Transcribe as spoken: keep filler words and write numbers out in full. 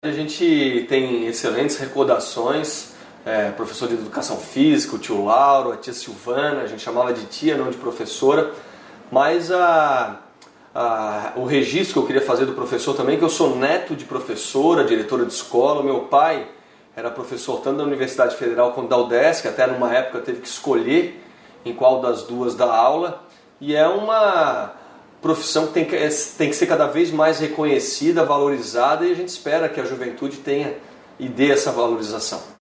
A gente tem excelentes recordações, é, professor de educação física, o tio Lauro, a tia Silvana, a gente chamava de tia, não de professora, mas a, a, o registro que eu queria fazer do professor também, que eu sou neto de professora, diretora de escola, meu pai era professor tanto da Universidade Federal quanto da UDESC, até numa época teve que escolher em qual das duas dar aula, e é uma profissão que tem que, tem que ser cada vez mais reconhecida, valorizada, e a gente espera que a juventude tenha e dê essa valorização.